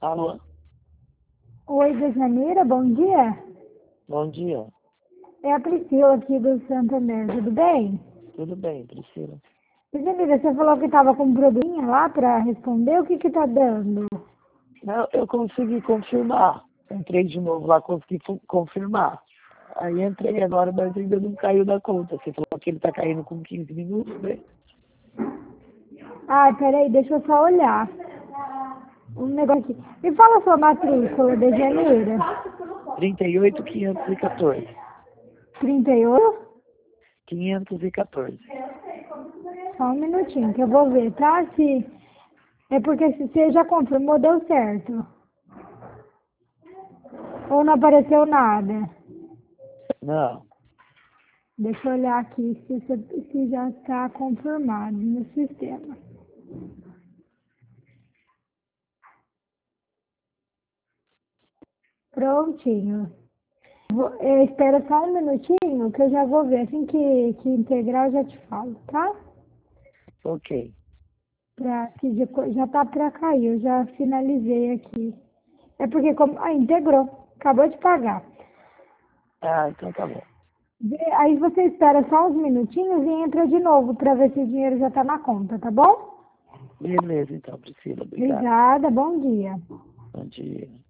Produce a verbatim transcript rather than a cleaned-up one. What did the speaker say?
Alô, Oi, Dejanira, bom dia. bom dia. É a Priscila aqui do Santander, tudo bem? Tudo bem, Priscila? Dejanira, você falou que estava com um probleminha lá para responder, o que que tá dando? Não, eu consegui confirmar. Entrei de novo lá, consegui fu- confirmar. Aí entrei agora, mas ainda não caiu da conta. Você falou que ele tá caindo com quinze minutos, né? Ah, peraí, deixa eu só olhar um negócio aqui. Me fala a sua matrícula, Dejanira. trinta e oito, quinhentos e quatorze. trinta e oito? quinhentos e quatorze. Só um minutinho que eu vou ver, tá? Se... É porque se você já confirmou, deu certo. Ou não apareceu nada. Não, Deixa eu olhar aqui se, você- se já está confirmado no sistema. Prontinho. Vou- é, espera só um minutinho que eu já vou ver. Assim que, que integrar, eu já te falo, tá? ok. Pra, que já, já tá para cair, eu já finalizei aqui. É porque como. Ah, integrou. Acabou de pagar. Ah, então tá bom. Vê- Aí você espera só uns minutinhos e entra de novo para ver se o dinheiro já tá na conta, tá bom? Beleza, então, Priscila. Obrigado. Obrigada, bom dia. Bom dia.